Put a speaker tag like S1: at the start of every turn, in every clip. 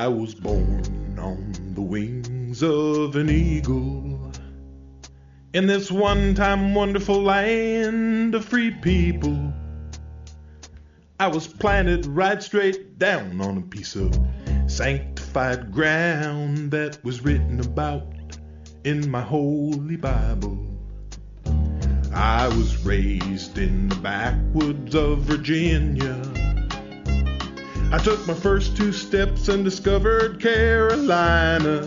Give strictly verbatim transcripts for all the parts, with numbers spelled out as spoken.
S1: I was born on the wings of an eagle in this one-time wonderful land of free people. I was planted right straight down on a piece of sanctified ground that was written about in my holy Bible. I was raised in the backwoods of Virginia. I took my first two steps and discovered Carolina.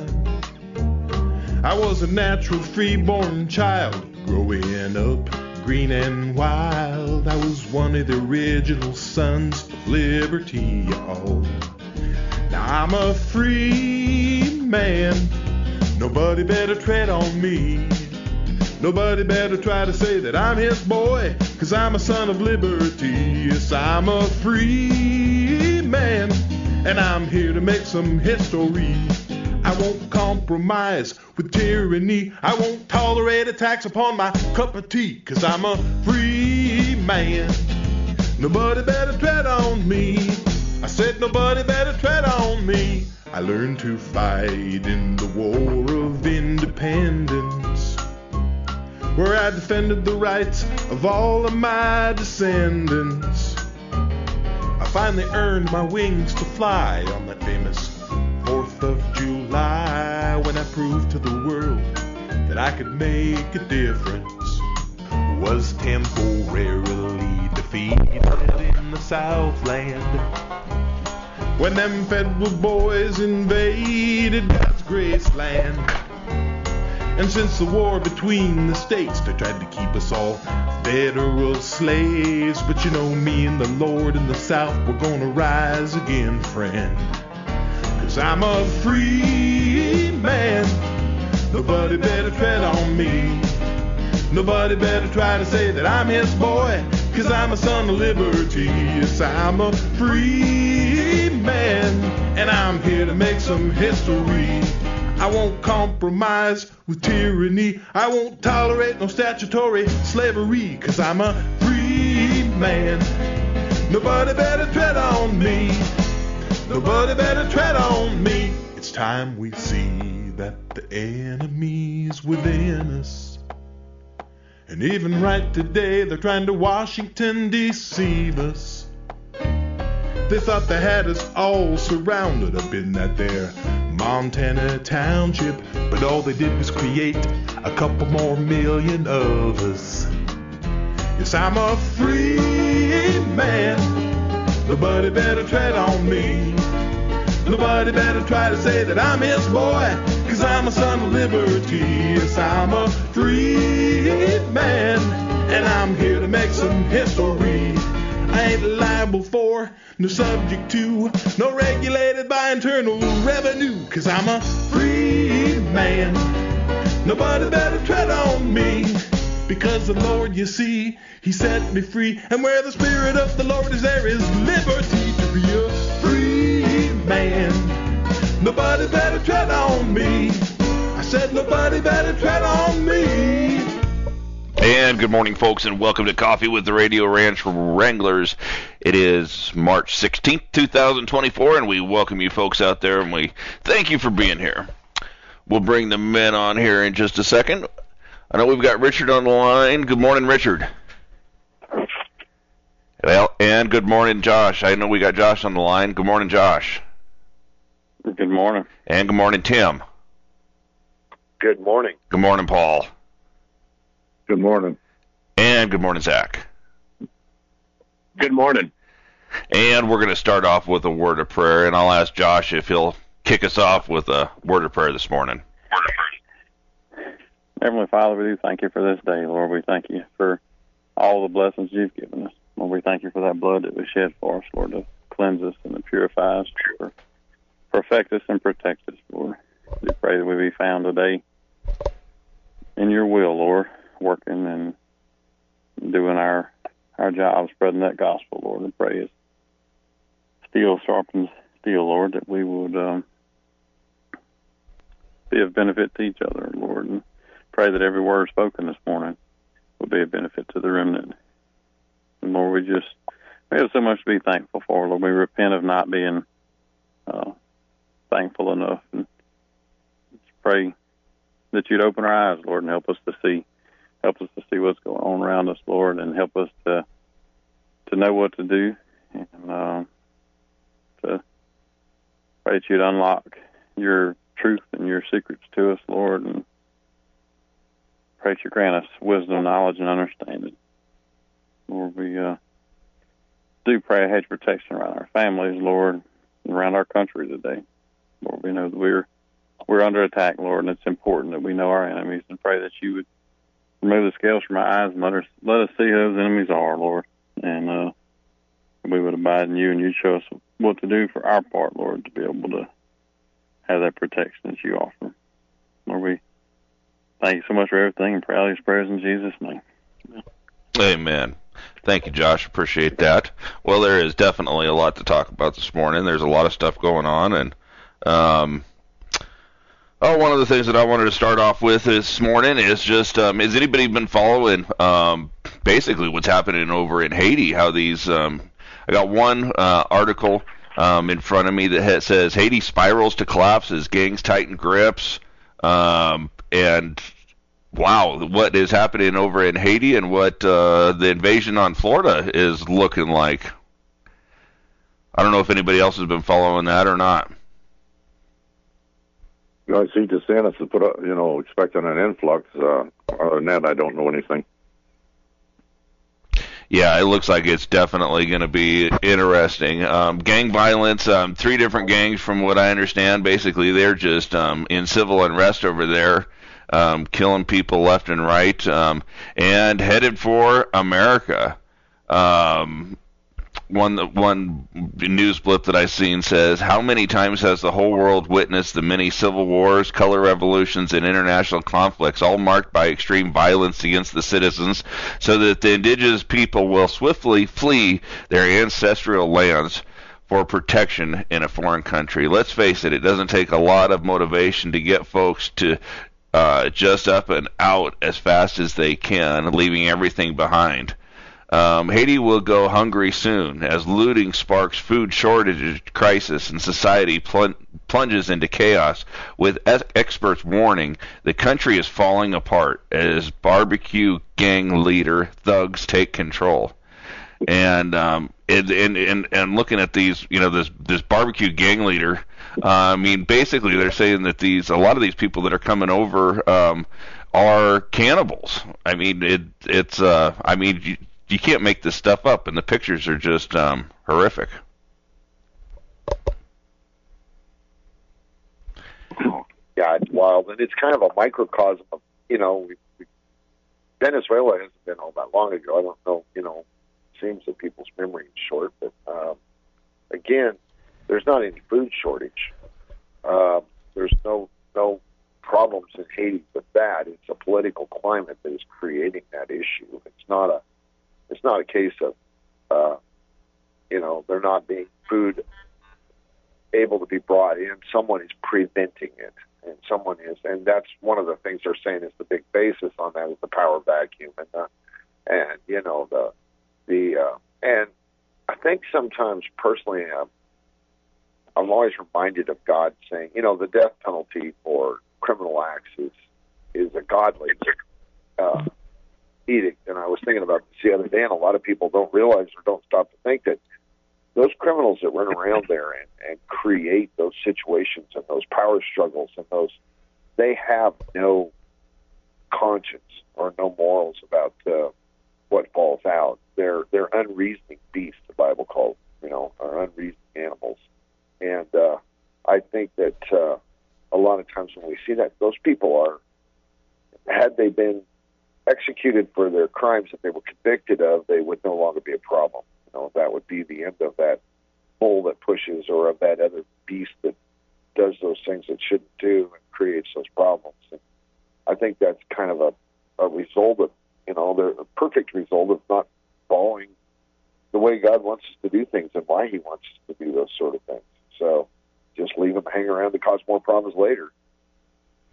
S1: I was a natural free-born child growing up green and wild. I was one of the original sons of liberty, y'all. Now I'm a free man. Nobody better tread on me. Nobody better try to say that I'm his boy, 'cause I'm a son of liberty. Yes, I'm a free man, and I'm here to make some history. I won't compromise with tyranny. I won't tolerate attacks upon my cup of tea, 'cause I'm a free man. Nobody better tread on me. I said nobody better tread on me. I learned to fight in the War of Independence, where I defended the rights of all of my descendants. I finally earned my wings to fly on that famous fourth of July, when I proved to the world that I could make a difference. Was temporarily defeated in the Southland when them federal boys invaded God's graceland. And since the war between the states, they tried to keep us all federal slaves. But you know, me and the Lord in the South, we're gonna rise again, friend. 'Cause I'm a free man. Nobody better tread on me. Nobody better try to say that I'm his boy, 'cause I'm a son of liberty. Yes, I'm a free man, and I'm here to make some history. I won't compromise with tyranny. I won't tolerate no statutory slavery, 'cause I'm a free man. Nobody better tread on me. Nobody better tread on me. It's time we see that the enemy's within us. And even right today, they're trying to Washington deceive us. They thought they had us all surrounded up in that there Montana township, but all they did was create a couple more million of us. Yes, I'm a free man. Nobody better tread on me. Nobody better try to say that I'm his boy, 'cause I'm a son of liberty. Yes, I'm a free man, and I'm here to make some history. I ain't liable for, no subject to, no regulated by internal revenue, 'cause I'm a free man. Nobody better tread on me, because the Lord, you see, he set me free. And where the Spirit of the Lord is, there is liberty to be a free man. Nobody better tread on me. I said nobody better tread on me.
S2: And good morning, folks, and welcome to Coffee with the Radio Ranch Wranglers. It is March sixteenth, twenty twenty-four, and we welcome you folks out there, and we thank you for being here. We'll bring the men on here in just a second. I know we've got Richard on the line. Good morning, Richard. Well, and good morning, Josh. I know we got Josh on the line. Good morning, Josh.
S3: Good morning.
S2: And good morning, Tim.
S4: Good morning.
S2: Good morning, Paul.
S3: Good morning.
S2: And good morning, Zach.
S4: Good morning.
S2: And we're going to start off with a word of prayer, and I'll ask Josh if he'll kick us off with a word of prayer this morning.
S3: Heavenly Father, we do thank you for this day, Lord. We thank you for all the blessings you've given us. Lord, we thank you for that blood that was shed for us, Lord, to cleanse us and to purify us, to perfect us and protect us, Lord. We pray that we be found today in your will, Lord, working and doing our our job, spreading that gospel, Lord. And pray as steel sharpens steel, Lord, that we would um, be of benefit to each other, Lord. And pray that every word spoken this morning will be a benefit to the remnant. And Lord, we just we have so much to be thankful for, Lord. We repent of not being uh, thankful enough. And just pray that you'd open our eyes, Lord, and help us to see, help us to see what's going on around us, Lord, and help us to to know what to do, and uh, to pray that you'd unlock your truth and your secrets to us, Lord, and pray that you grant us wisdom, knowledge, and understanding. Lord, we uh, do pray a hedge of protection around our families, Lord, and around our country today. Lord, we know that we're we're under attack, Lord, and it's important that we know our enemies, and pray that you would remove the scales from our eyes and let us let us see who those enemies are, Lord, and uh, we would abide in you, and you'd show us what to do for our part, Lord, to be able to have that protection that you offer. Lord, we thank you so much for everything, and pray all these prayers in Jesus' name. Amen.
S2: Amen. Thank you, Josh. Appreciate that. Well, there is definitely a lot to talk about this morning. There's a lot of stuff going on, and um, oh, one of the things that I wanted to start off with this morning is just, um, has anybody been following um, basically what's happening over in Haiti? How these, um, I got one uh, article um, in front of me that says Haiti spirals to collapse as gangs tighten grips, um, and wow, what is happening over in Haiti and what uh, the invasion on Florida is looking like. I don't know if anybody else has been following that or not.
S5: You know, I see DeSantis has put up, you know, expecting an influx. Uh, other than that, I don't know anything.
S2: Yeah, it looks like it's definitely going to be interesting. Um, gang violence, um, three different gangs from what I understand. Basically, they're just um, in civil unrest over there, um, killing people left and right, um, and headed for America. Um, one one news blip that I seen says, how many times has the whole world witnessed the many civil wars, color revolutions, and international conflicts, all marked by extreme violence against the citizens, so that the indigenous people will swiftly flee their ancestral lands for protection in a foreign country? Let's face it, it doesn't take a lot of motivation to get folks to uh, just up and out as fast as they can, leaving everything behind. Um, Haiti will go hungry soon as looting sparks food shortage crisis and society pl- plunges into chaos, with es- experts warning the country is falling apart as barbecue gang leader thugs take control. And um, and, and and and looking at these, you know, this this barbecue gang leader, uh, I mean, basically they're saying that these a lot of these people that are coming over um, are cannibals. I mean, it it's uh, I mean. You, You can't make this stuff up, and the pictures are just um, horrific.
S4: Yeah, it's wild, and it's kind of a microcosm of, you know, we, we, Venezuela hasn't been all that long ago. I don't know, you know, it seems that people's memory is short, but um, again, there's not any food shortage. Uh, there's no no problems in Haiti with that. It's a political climate that is creating that issue. It's not a It's not a case of, uh, you know, there not being food able to be brought in. Someone is preventing it, and someone is, and that's one of the things they're saying is the big basis on that is the power vacuum, and the, and you know the the uh, and I think sometimes personally, uh, I'm always reminded of God saying, you know, the death penalty for criminal acts is is a godly Uh, edict, and I was thinking about this the other day, and a lot of people don't realize or don't stop to think that those criminals that run around there and, and create those situations and those power struggles and those, they have no conscience or no morals about uh, what falls out. They're they're unreasoning beasts, the Bible calls, you know, are unreasoning animals, and uh, I think that uh, a lot of times when we see that, those people are, had they been executed for their crimes that they were convicted of, they would no longer be a problem. You know, that would be the end of that bull that pushes, or of that other beast that does those things it shouldn't do and creates those problems. And I think that's kind of a, a result of, you know, the a perfect result of not following the way God wants us to do things and why He wants us to do those sort of things. So just leave them hang around to cause more problems later.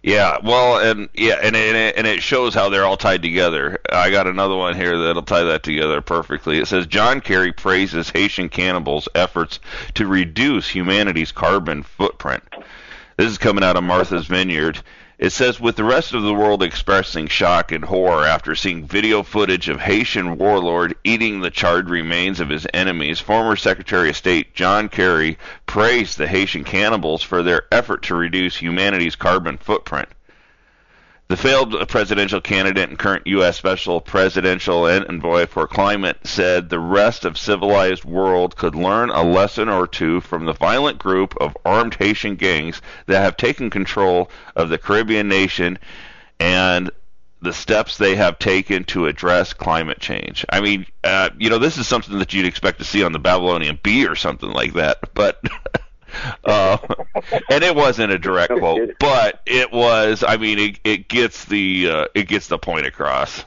S2: Yeah, well, and yeah, and and it, and it shows how they're all tied together. I got another one here that'll tie that together perfectly. It says John Kerry praises Haitian cannibals' efforts to reduce humanity's carbon footprint. This is coming out of Martha's Vineyard. It says, with the rest of the world expressing shock and horror after seeing video footage of Haitian warlord eating the charred remains of his enemies, former Secretary of State John Kerry praised the Haitian cannibals for their effort to reduce humanity's carbon footprint. The failed presidential candidate and current U S Special Presidential Envoy for Climate said the rest of civilized world could learn a lesson or two from the violent group of armed Haitian gangs that have taken control of the Caribbean nation and the steps they have taken to address climate change. I mean, uh, you know, this is something that you'd expect to see on the Babylonian Bee or something like that, but... Uh, and it wasn't a direct quote, but it was. I mean, it, it gets the uh, it gets the point across.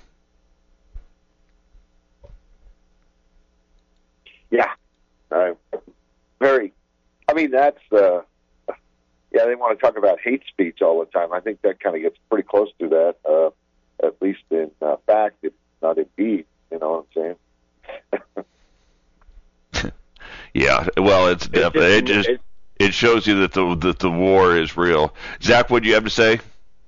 S4: Yeah, uh, very. I mean, that's uh, yeah. They want to talk about hate speech all the time. I think that kind of gets pretty close to that, uh, at least in uh, fact, if not in deed. You know what I'm saying?
S2: Yeah. Well, it's definitely it just. It, It shows you that the that the war is real. Zach, what do you have to say?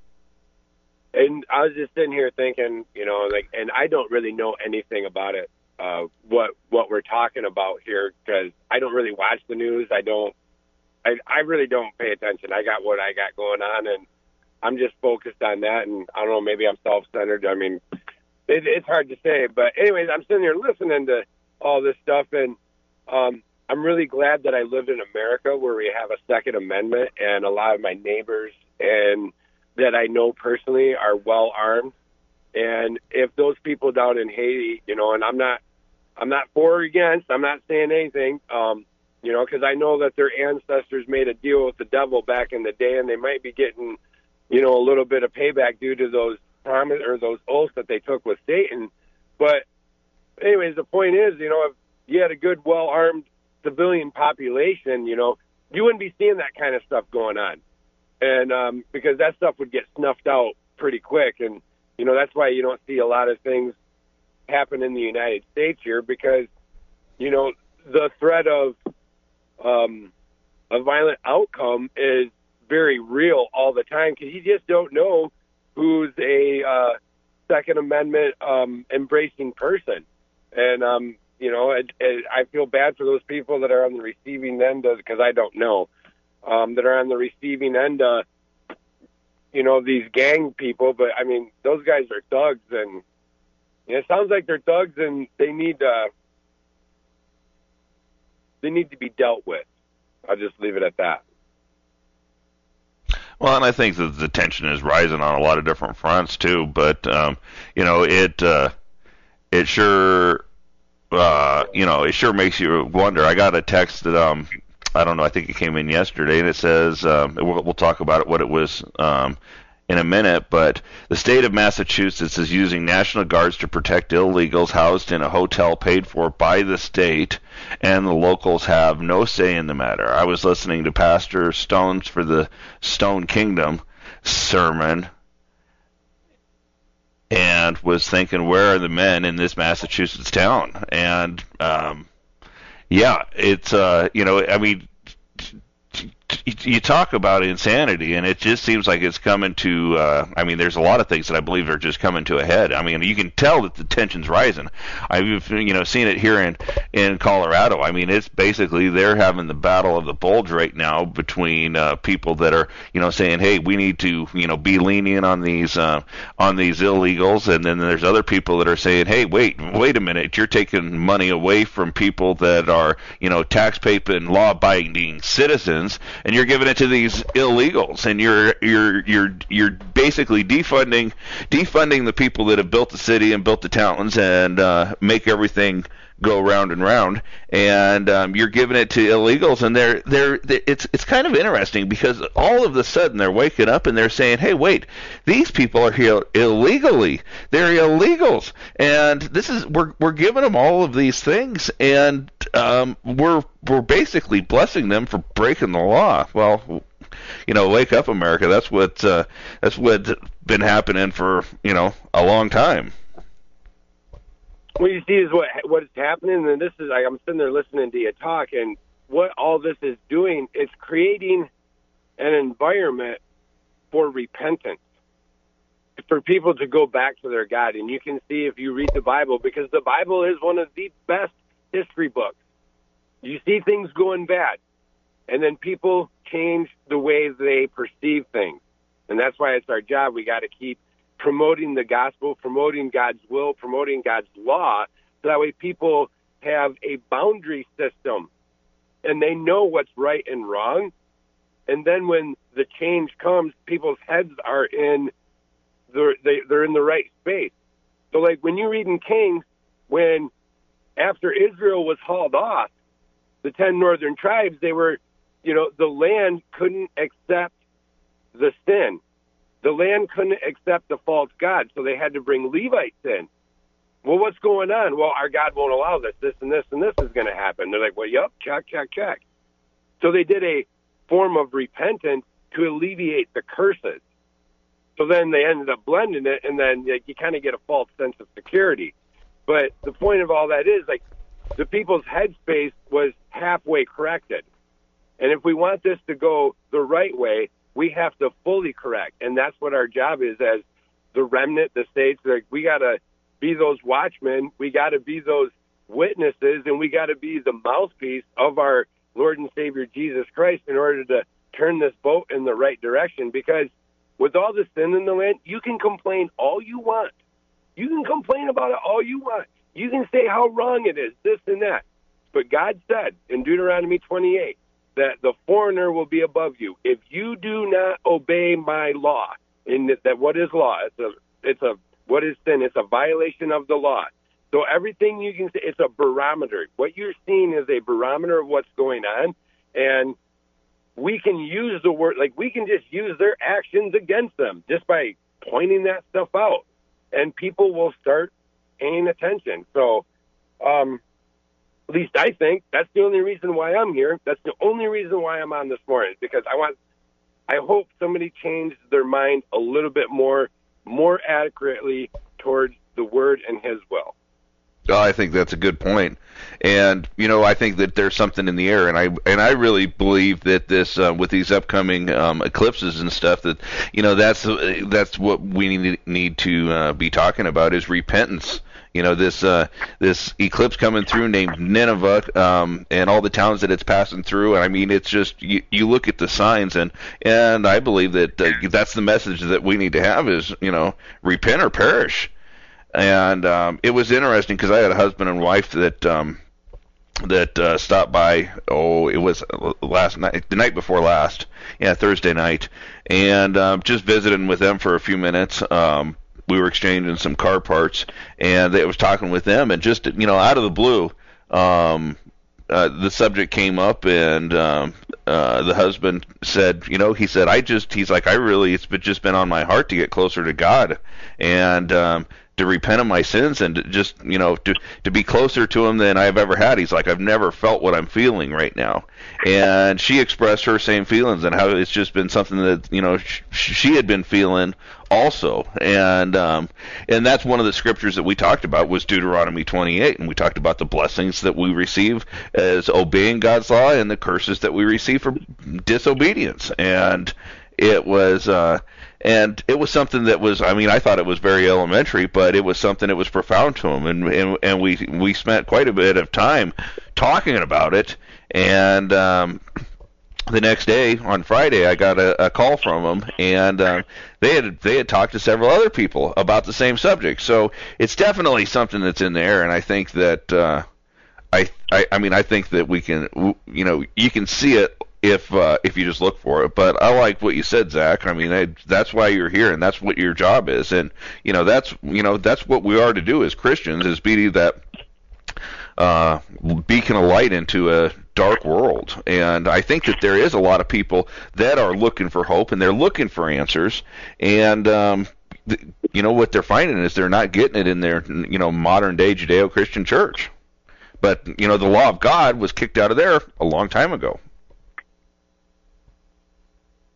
S6: And I was just sitting here thinking, you know, like, and I don't really know anything about it, uh, what what we're talking about here, because I don't really watch the news. I don't, I, I really don't pay attention. I got what I got going on, and I'm just focused on that. And I don't know, maybe I'm self-centered. I mean, it, it's hard to say. But anyways, I'm sitting here listening to all this stuff, and um, I'm really glad that I lived in America where we have a Second Amendment, and a lot of my neighbors and that I know personally are well armed. And if those people down in Haiti, you know, and I'm not, I'm not for or against, I'm not saying anything, um, you know, because I know that their ancestors made a deal with the devil back in the day, and they might be getting, you know, a little bit of payback due to those promise or those oaths that they took with Satan. But anyways, the point is, you know, if you had a good, well armed civilian population, you know, you wouldn't be seeing that kind of stuff going on. And um, because that stuff would get snuffed out pretty quick. And, you know, that's why you don't see a lot of things happen in the United States here, because, you know, the threat of um, a violent outcome is very real all the time, because you just don't know who's a uh, Second Amendment um, embracing person. And, um, you know, it, it, I feel bad for those people that are on the receiving end of, because I don't know, um, that are on the receiving end of, you know, these gang people. But, I mean, those guys are thugs, and you know, it sounds like they're thugs, and they need, uh, they need to be dealt with. I'll just leave it at that.
S2: Well, and I think that the tension is rising on a lot of different fronts, too. But, um, you know, it uh, it sure... Uh, you know, it sure makes you wonder. I got a text that, um, I don't know, I think it came in yesterday, and it says, um, we'll, we'll talk about it, what it was um, in a minute, but the state of Massachusetts is using National Guards to protect illegals housed in a hotel paid for by the state, and the locals have no say in the matter. I was listening to Pastor Stone's for the Stone Kingdom sermon, and was thinking, where are the men in this Massachusetts town? And, um, yeah, it's, uh, you know, I mean, you talk about insanity, and it just seems like it's coming to, uh, I mean, there's a lot of things that I believe are just coming to a head. I mean, you can tell that the tension's rising. I've, you know, seen it here in, in Colorado. I mean, it's basically they're having the battle of the bulge right now between uh, people that are, you know, saying, hey, we need to, you know, be lenient on these, uh, on these illegals, and then there's other people that are saying, hey, wait, wait a minute, you're taking money away from people that are, you know, tax-paying, law-abiding citizens, and you're giving it to these illegals, and you're you're you're you're basically defunding defunding the people that have built the city and built the towns and uh, make everything go round and round, and um, you're giving it to illegals, and they're, they're they're it's it's kind of interesting because all of a sudden they're waking up and they're saying, hey, wait, these people are here illegally, they're illegals, and this is we're we're giving them all of these things, and um, we're we're basically blessing them for breaking the law. Well, you know, wake up, America. That's what uh, that's what's been happening for, you know, a long time.
S6: What you see is what what is happening, and this is like, I'm sitting there listening to you talk, and what all this is doing is creating an environment for repentance, for people to go back to their God. And you can see if you read the Bible, because the Bible is one of the best history books. You see things going bad, and then people change the way they perceive things. And that's why it's our job. We got to keep promoting the gospel, promoting God's will, promoting God's law, so that way people have a boundary system and they know what's right and wrong. And then when the change comes, people's heads are in the, they, they're in the right space. So like when you read in Kings, when after Israel was hauled off, the ten northern tribes, they were, you know, the land couldn't accept the sin. The land couldn't accept the false god, so they had to bring Levites in. Well, what's going on? Well, our God won't allow this. This and this and this is going to happen. They're like, well, yep, check, check, check. So they did a form of repentance to alleviate the curses. So then they ended up blending it, and then like, you kind of get a false sense of security. But the point of all that is, like, the people's headspace was halfway corrected. And if we want this to go the right way, we have to fully correct. And that's what our job is as the remnant, the saints. Like, we got to be those watchmen. We got to be those witnesses, and we got to be the mouthpiece of our Lord and Savior Jesus Christ in order to turn this boat in the right direction. Because with all the sin in the land, you can complain all you want. You can complain about it all you want. You can say how wrong it is, this and that. But God said in Deuteronomy twenty-eight that the foreigner will be above you. If you do not obey my law, in that, that what is law? It's a, it's a, what is sin? It's a violation of the law. So everything you can say, it's a barometer. What you're seeing is a barometer of what's going on, and we can use the word, like we can just use their actions against them just by pointing that stuff out, and people will start paying attention. So, um, at least I think that's the only reason why I'm here. That's the only reason why I'm on this morning, because I want, I hope somebody changed their mind a little bit more, more accurately towards the word and his will.
S2: Oh, I think that's a good point. And, you know, I think that there's something in the air, and I and I really believe that this, uh, with these upcoming um, eclipses and stuff, that, you know, that's that's what we need, need to uh, be talking about is repentance. You know, this uh, this eclipse coming through named Nineveh, um, and all the towns that it's passing through. And I mean, it's just, you, you look at the signs, and and I believe that uh, that's the message that we need to have is, you know, repent or perish. And um, it was interesting because I had a husband and wife that um, that uh, stopped by. Oh, it was last night, the night before last, yeah, Thursday night, and um, just visiting with them for a few minutes. Um, we were exchanging some car parts, and I was talking with them, and just, you know, out of the blue, um, uh, the subject came up, and um, uh, the husband said, you know, he said, I just, he's like, I really, it's been, just been on my heart to get closer to God, and um, to repent of my sins, and to just, you know, to to be closer to him than I've ever had. He's like, I've never felt what I'm feeling right now. And she expressed her same feelings, and how it's just been something that, you know, sh- she had been feeling also. And um, and that's one of the scriptures that we talked about was Deuteronomy twenty-eight, and we talked about the blessings that we receive as obeying God's law and the curses that we receive for disobedience. And it was uh, and it was something that was, I mean, I thought it was very elementary, but it was something that was profound to him, and and, and we we spent quite a bit of time talking about it. And um, the next day, on Friday, I got a, a call from them, and uh, they had they had talked to several other people about the same subject. So it's definitely something that's in there, and I think that uh, I, I I mean I think that we can, you know, you can see it if uh, if you just look for it. But I like what you said, Zach. I mean, I, that's why you're here, and that's what your job is, and you know that's you know that's what we are to do as Christians, is be that uh, beacon of light into a dark world. And I think that there is a lot of people that are looking for hope, and they're looking for answers, and um, th- you know what they're finding is they're not getting it in their, you know, modern day Judeo-Christian church. But you know, the law of God was kicked out of there a long time ago.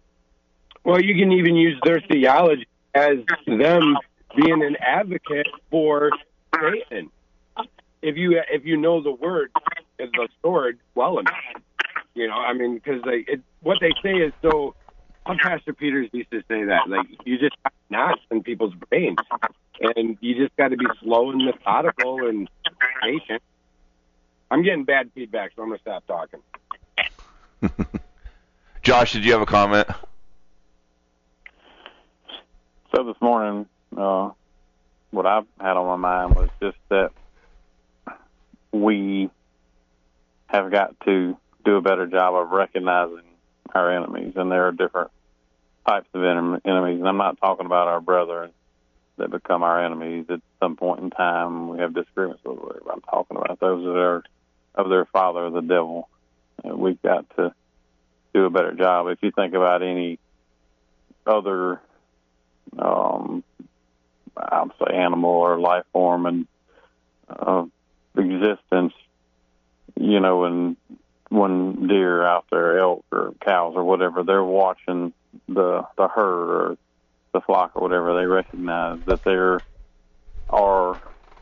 S6: Well, you can even use their theology as them being an advocate for Satan. If you if you know the word as the sword well enough, you know, I mean, because they it, what they say is so. Pastor Peters used to say that, like, you just have knots in people's brains, and you just got to be slow and methodical and patient. I'm getting bad feedback, so I'm gonna stop talking.
S2: Josh, did you have a comment?
S3: So this morning, uh, what I had on my mind was just that we have got to do a better job of recognizing our enemies, and there are different types of enemies, and I'm not talking about our brethren that become our enemies at some point in time. We have disagreements with them. I'm talking about those that are of their father, the devil. And we've got to do a better job. If you think about any other, um, I'll say animal or life form and uh, existence, you know, and when deer out there, elk or cows or whatever, they're watching the the herd or the flock or whatever, they recognize that there are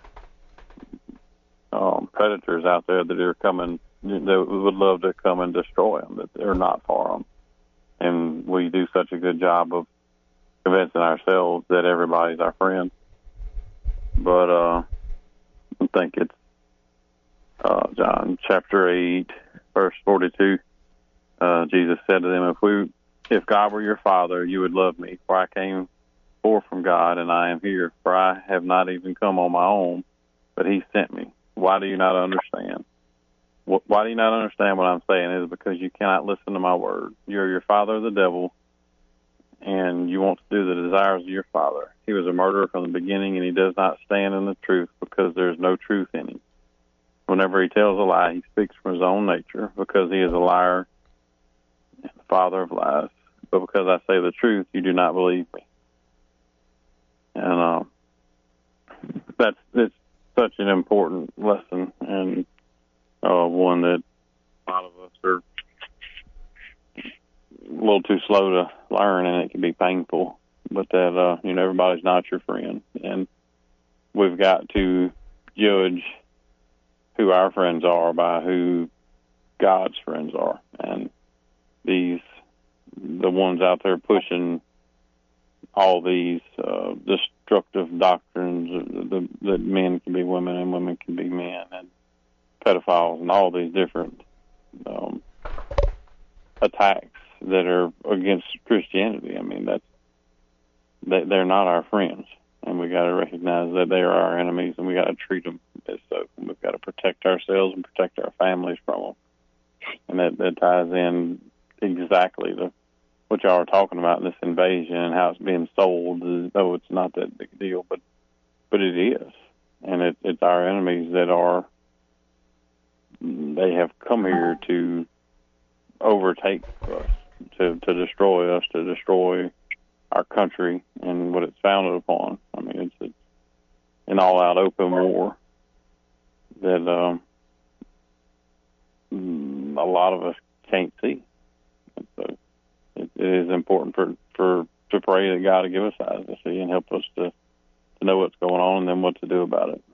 S3: um, predators out there that are coming, that would love to come and destroy them, that they're not for them. And we do such a good job of convincing ourselves that everybody's our friend. But uh, I think it's uh, John chapter eight, verse forty-two. Uh, Jesus said to them, if we, if God were your father, you would love me, for I came forth from God, and I am here, for I have not even come on my own, but he sent me. Why do you not understand? Why do you not understand what I'm saying? It is because you cannot listen to my word. You're your father, the devil, and you want to do the desires of your father. He was a murderer from the beginning, and he does not stand in the truth because there is no truth in him. Whenever he tells a lie, he speaks from his own nature, because he is a liar and the father of lies. But because I say the truth, you do not believe me. And uh, that's it's such an important lesson, and uh, one that a lot of us are a little too slow to learn, and it can be painful. But that uh, you know, everybody's not your friend, and we've got to judge who our friends are by who God's friends are. And these, the ones out there pushing all these uh, destructive doctrines that, that men can be women and women can be men, and pedophiles and all these different um, attacks that are against Christianity. I mean, that's, they, they're not our friends. And we got to recognize that they are our enemies, and we got to treat them as so. And we've got to protect ourselves and protect our families from them. And that, that ties in exactly to what y'all are talking about, this invasion and how it's being sold. Though it's not that big a deal, but but it is, and it, it's our enemies that are. They have come here to overtake us, to to destroy us, to destroy our country and what it's founded upon. I mean, it's, it's an all-out open war that um, a lot of us can't see. And so it, it is important for, for to pray that God will give us eyes to see and help us to, to know what's going on and then what to do about it.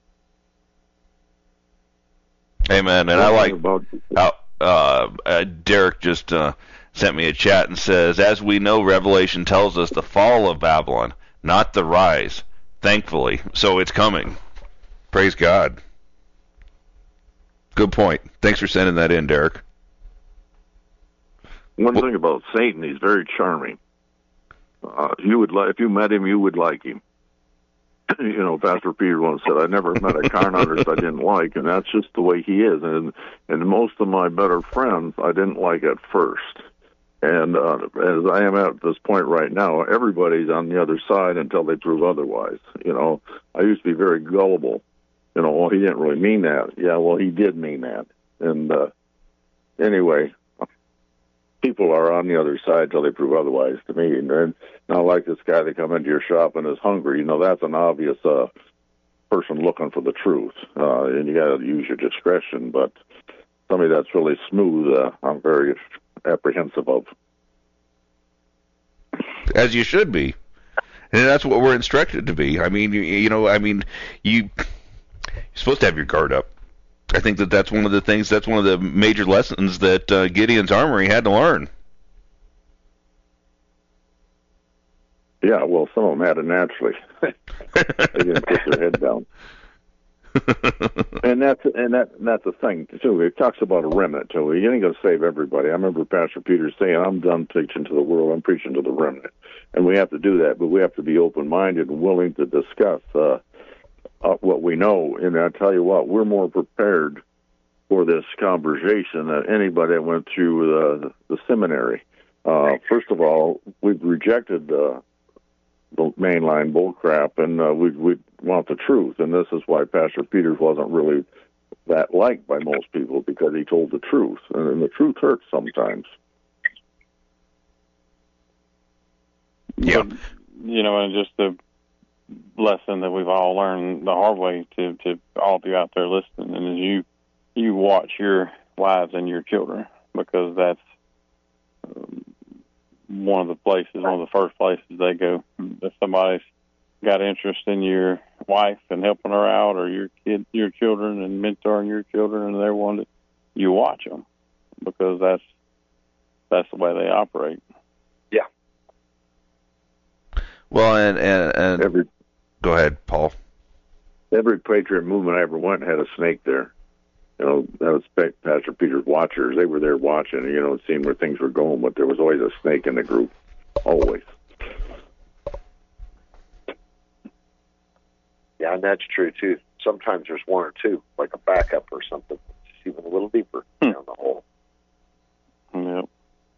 S2: Amen. And I like how uh, uh, Derek just uh, sent me a chat and says, as we know, Revelation tells us the fall of Babylon, not the rise, thankfully. So it's coming. Praise God. Good point. Thanks for sending that in, Derek.
S5: One well, thing about Satan, he's very charming. Uh, you would li- if you met him, you would like him. You know, Pastor Peter once said, I never met a con artist I didn't like, and that's just the way he is. And and most of my better friends I didn't like at first. And uh, as I am at this point right now, everybody's on the other side until they prove otherwise. You know, I used to be very gullible. You know, well, he didn't really mean that. Yeah, well, he did mean that. And uh, anyway, people are on the other side until they prove otherwise to me. And they're not like this guy that come into your shop and is hungry. You know, that's an obvious uh, person looking for the truth. Uh, and you got to use your discretion. But somebody that's really smooth, uh, I'm very apprehensive of.
S2: as you should be. And that's what we're instructed to be. I mean, you, you know, I mean, you, you're supposed to have your guard up. I think that that's one of the things, that's one of the major lessons that uh, Gideon's Armory had to learn.
S5: Yeah, well, some of them had it naturally. They didn't put their head down. and that's and that and that's the thing too. It talks about a remnant too. You ain't gonna save everybody. I remember Pastor Peter saying, "I'm done preaching to the world. I'm preaching to the remnant," and we have to do that. But we have to be open-minded and willing to discuss uh, uh, what we know. And I tell you what, we're more prepared for this conversation than anybody that went through the, the seminary. Uh, first of all, we've rejected uh, the mainline bullcrap, and uh, we we want the truth. And this is why Pastor Peters wasn't really that liked by most people, because he told the truth, and, and the truth hurts sometimes.
S2: Yeah,
S3: but, you know, and just the lesson that we've all learned the hard way to to all of you out there listening, and as you you watch your wives and your children, because that's um, one of the places, one of the first places they go. If somebody's got interest in your wife and helping her out, or your kid, your children, and mentoring your children, and they're one that you watch them, because that's that's the way they operate.
S4: Yeah.
S2: Well, and and, and
S5: Every
S2: go ahead, Paul.
S5: every Patriot movement I ever went had a snake there. You know, that was Pa- Pastor Peter's watchers. They were there watching, you know, seeing where things were going, but there was always a snake in the group, always.
S4: Yeah, and that's true, too. Sometimes there's one or two, like a backup or something. It's even a little deeper
S3: Hmm.
S4: down the hole.
S3: Yep.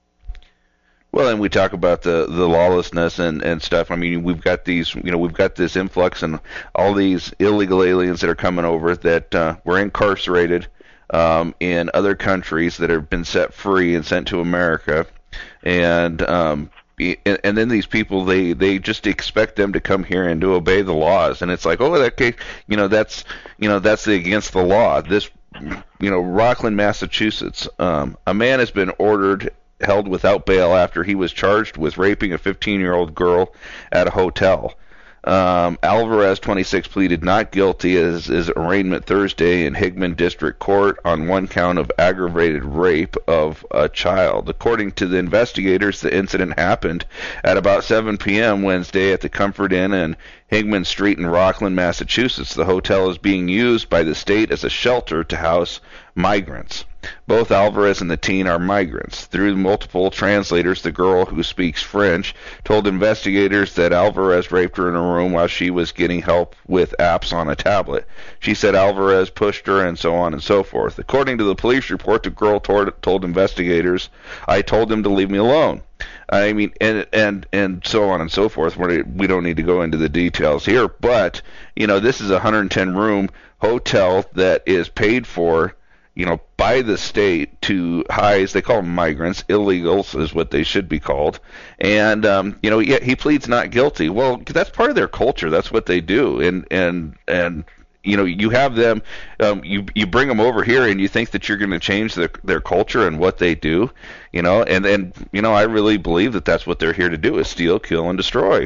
S2: Well, and we talk about the, the lawlessness and, and stuff. I mean, we've got these, you know, we've got this influx and all these illegal aliens that are coming over that uh, were incarcerated um, in other countries that have been set free and sent to America. And um, and, and then these people, they, they just expect them to come here and to obey the laws. And it's like, oh, that case, you know, that's, you know, that's the, against the law. This, you know, Rockland, Massachusetts, um, a man has been ordered held without bail after he was charged with raping a fifteen-year-old girl at a hotel. Um, Alvarez, twenty-six, pleaded not guilty as his arraignment Thursday in Hickman District Court on one count of aggravated rape of a child. According to the investigators, the incident happened at about seven p.m. Wednesday at the Comfort Inn in Hickman Street in Rockland, Massachusetts. The hotel is being used by the state as a shelter to house migrants. Both Alvarez and the teen are migrants. Through multiple translators, the girl, who speaks French, told investigators that Alvarez raped her in a room while she was getting help with apps on a tablet. She said Alvarez pushed her and so on and so forth. According to the police report, the girl told, told investigators, "I told him to leave me alone." I mean, and and and so on and so forth. We don't need to go into the details here, but you know, this is a one hundred ten room hotel that is paid for, you know, by the state to house, they call them migrants, illegals is what they should be called. And, um, you know, yeah, he pleads not guilty. Well, that's part of their culture. That's what they do. And, and, and, you know, you have them, um, you, you bring them over here and you think that you're going to change their, their culture and what they do, you know, and then, you know, I really believe that that's what they're here to do, is steal, kill, and destroy.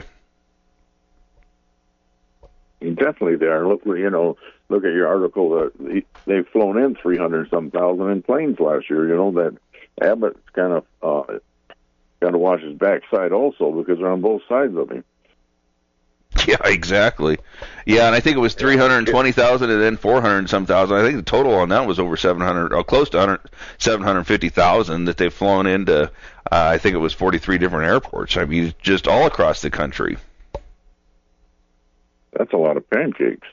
S5: Definitely they are. Look, you know, look at your article that they've flown in three hundred some thousand in planes last year. You know that Abbott's kind of uh, got to watch his backside also, because they're on both sides of him.
S2: Yeah, exactly. Yeah, and I think it was three hundred twenty thousand and then four hundred some thousand. I think the total on that was over seven hundred, or close to one hundred, seven hundred fifty thousand that they've flown into. Uh, I think it was forty-three different airports. I mean, just all across the country.
S5: That's a lot of pancakes.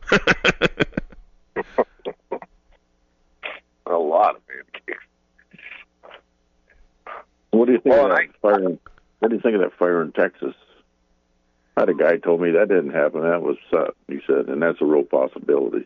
S4: A lot of pancakes.
S5: What do you think
S4: Well,
S5: of that
S4: I,
S5: fire? In, what do you think of that fire in Texas? I had a guy told me that didn't happen. That was uh, he said, and that's a real possibility.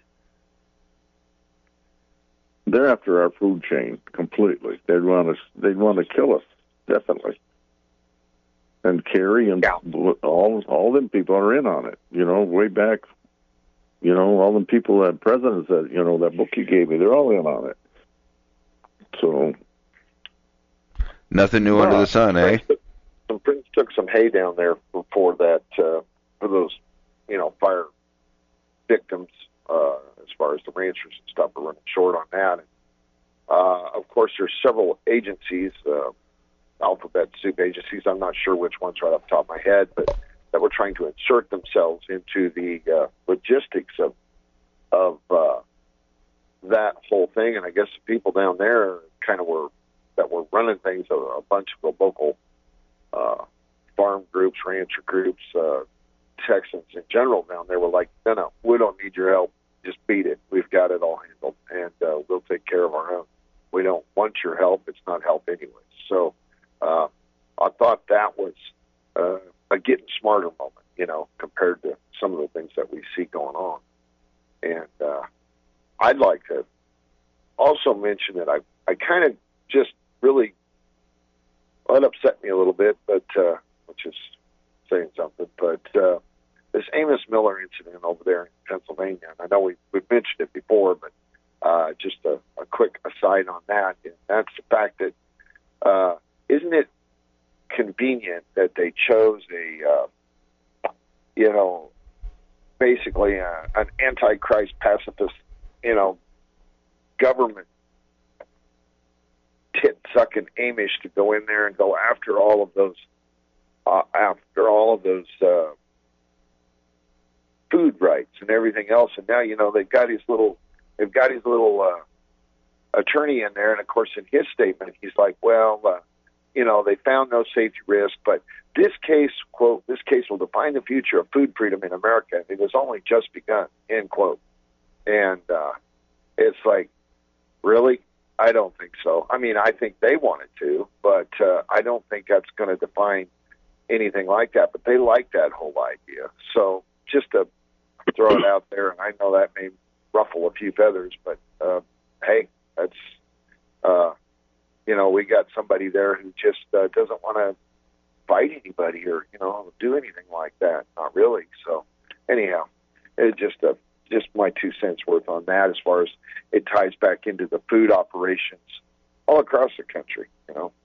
S5: They're after our food chain completely. They'd want us. They'd want to kill us, definitely. And Kerry and
S4: yeah.
S5: all all them people are in on it. You know, way back. You know, all them people that presidents that you know that book you gave me, they're all in on it. So
S2: nothing new well, under the sun, eh?
S4: some friends took some hay down there for, for that uh, for those, you know, fire victims. Uh, as far as the ranchers and stuff are running short on that. And, uh, of course, there's several agencies, uh, alphabet soup agencies. I'm not sure which ones right off the top of my head, but that were trying to insert themselves into the uh, logistics of of uh, that whole thing. And I guess the people down there kind of were that were running things. A, a bunch of the local uh, farm groups, rancher groups, uh, Texans in general down there were like, no, no, we don't need your help. Just beat it. We've got it all handled, and uh, we'll take care of our own. We don't want your help. It's not help anyway. So uh, I thought that was uh, a getting smarter moment, you know, compared to some of the things that we see going on. And uh, I'd like to also mention that I, I kind of just really, well, it upset me a little bit, but uh, which is saying something, but uh, this Amos Miller incident over there in Pennsylvania, and I know we, we've mentioned it before, but uh, just a, a quick aside on that, and that's the fact that uh, isn't it convenient that they chose a, uh, you know, basically a, an antichrist pacifist, you know, government tit-sucking Amish to go in there and go after all of those, uh, after all of those uh, food rights and everything else. And now, you know, they've got his little, they've got his little uh, attorney in there. And of course, in his statement, he's like, well, uh, you know, they found no safety risk, but this case, quote, this case will define the future of food freedom in America. It has only just begun, end quote. And uh, it's like, really? I don't think so. I mean, I think they wanted to, but uh, I don't think that's going to define anything like that. But they like that whole idea. So just to throw it out there, and I know that may ruffle a few feathers, but uh, hey, that's, uh, you know, we got somebody there who just uh, doesn't want to fight anybody or, you know, do anything like that. Not really. So anyhow, it's just a, just my two cents worth on that as far as it ties back into the food operations all across the country, you know.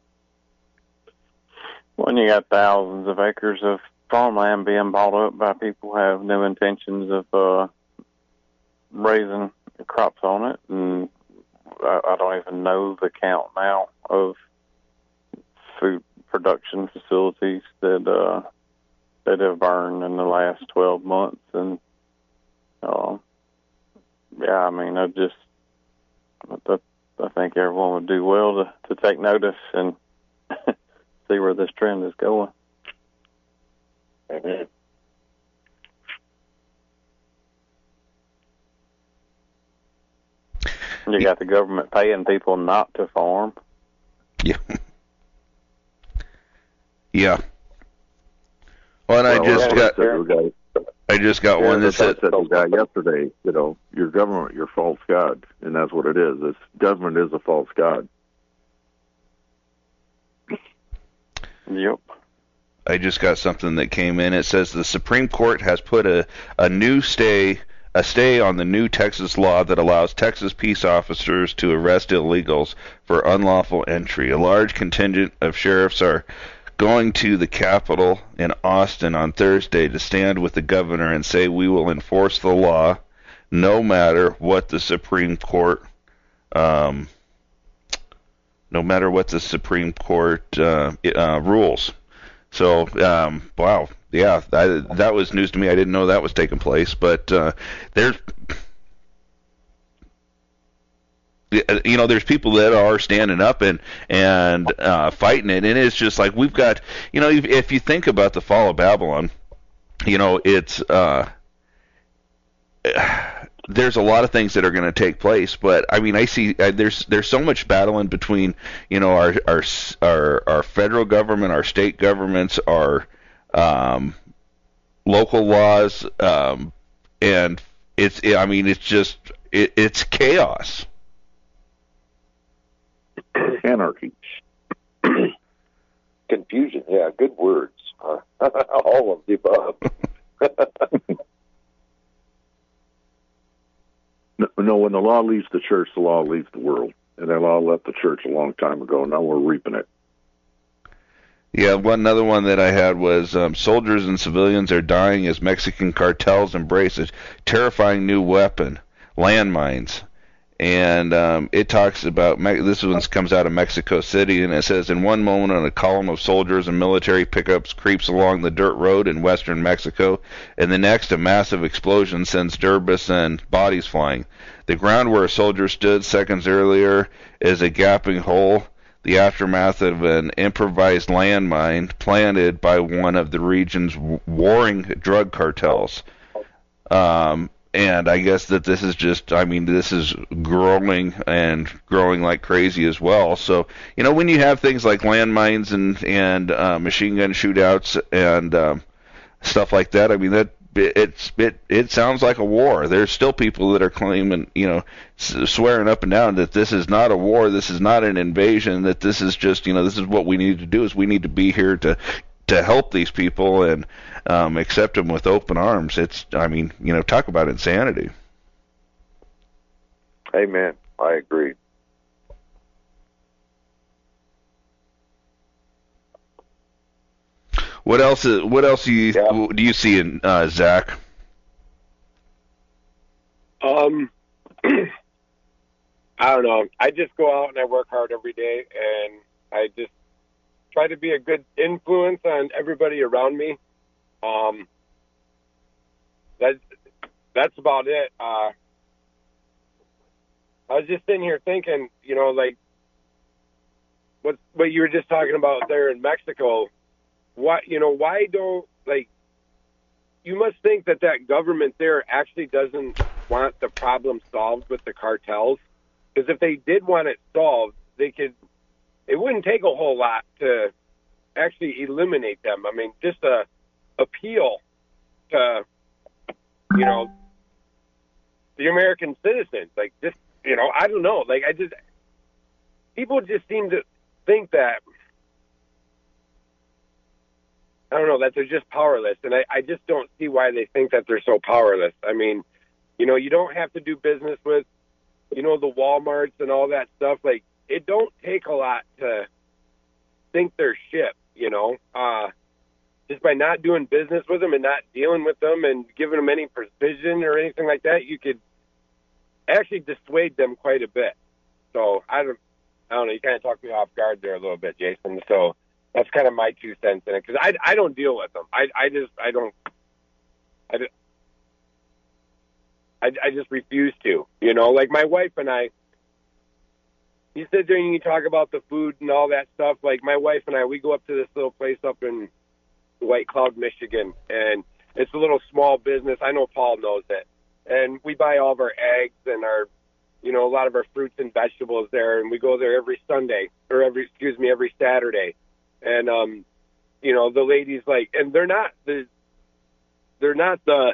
S3: When you got thousands of acres of farmland being bought up by people who have no intentions of uh, raising crops on it, and I, I don't even know the count now of food production facilities that uh, that have burned in the last twelve months, and uh, yeah, I mean, I just I, I think everyone would do well to, to take notice and see where this trend is going.
S4: Amen.
S3: You got the government paying people not to farm.
S2: Yeah. Yeah. Well, and I
S5: well,
S2: just got,
S5: guy,
S2: I just got
S5: yeah,
S2: one that said,
S5: said guy yesterday, you know, your government, your false god, and that's what it is. This government is a false god.
S3: Yep.
S2: I just got something that came in. It says the Supreme Court has put a, a new stay a stay on the new Texas law that allows Texas peace officers to arrest illegals for unlawful entry. A large contingent of sheriffs are going to the Capitol in Austin on Thursday to stand with the governor and say we will enforce the law no matter what the Supreme Court um, no matter what the Supreme Court uh, uh, rules. So, um, wow, yeah, I, that was news to me. I didn't know that was taking place, but uh, there's, you know, there's people that are standing up and and uh, fighting it, and it's just like we've got, you know, if, if you think about the fall of Babylon, you know, it's uh, there's a lot of things that are going to take place, but I mean, I see uh, there's there's so much battling between, you know, our our our, our federal government, our state governments, our um, local laws, um, and it's I mean, it's just it, it's chaos,
S5: anarchy,
S4: confusion. Yeah, good words. Uh, all of the above.
S5: No, when the law leaves the church, the law leaves the world. And that law left the church a long time ago. Now we're reaping it.
S2: Yeah, one another one that I had was um, soldiers and civilians are dying as Mexican cartels embrace a terrifying new weapon, landmines. And um, it talks about, this one comes out of Mexico City, and it says, in one moment a column of soldiers and military pickups creeps along the dirt road in western Mexico, and the next a massive explosion sends debris and bodies flying. The ground where a soldier stood seconds earlier is a gaping hole, the aftermath of an improvised landmine planted by one of the region's warring drug cartels. Um, and I guess that this is just, I mean, this is growing and growing like crazy as well. So, you know, when you have things like landmines and, and uh, machine gun shootouts and um, stuff like that, I mean, that it's it it sounds like a war. There's still people that are claiming, you know, swearing up and down that this is not a war, this is not an invasion, that this is just, you know, this is what we need to do, is we need to be here to to help these people and um, accept them with open arms. It's, I mean, you know, talk about insanity.
S4: Amen. I agree.
S2: What else? Is, what else do you yeah. do you see in uh, Zach?
S6: Um, I don't know. I just go out and I work hard every day, and I just try to be a good influence on everybody around me. Um, that's that's about it. Uh, I was just sitting here thinking, you know, like what what you were just talking about there in Mexico. Why, you know, why don't, like, you must think that that government there actually doesn't want the problem solved with the cartels. Because if they did want it solved, they could, it wouldn't take a whole lot to actually eliminate them. I mean, just a appeal to, you know, the American citizens. Like, just, you know, I don't know. Like, I just, people just seem to think that, I don't know, that they're just powerless. And I, I just don't see why they think that they're so powerless. I mean, you know, you don't have to do business with, you know, the Walmarts and all that stuff. Like, it don't take a lot to sink their ship, you know. Uh, just by not doing business with them and not dealing with them and giving them any provision or anything like that, you could actually dissuade them quite a bit. So, I don't, I don't know, you kind of talked me off guard there a little bit, Jason. So, that's kind of my two cents in it, because I, I don't deal with them. I, I just, I don't, I, I, I just refuse to, you know, like my wife and I, you sit there and you talk about the food and all that stuff. Like my wife and I, we go up to this little place up in White Cloud, Michigan, and it's a little small business. I know Paul knows it. And we buy all of our eggs and our, you know, a lot of our fruits and vegetables there. And we go there every Sunday or every, excuse me, every Saturday. And, um, you know, the ladies like, and they're not the, they're not the,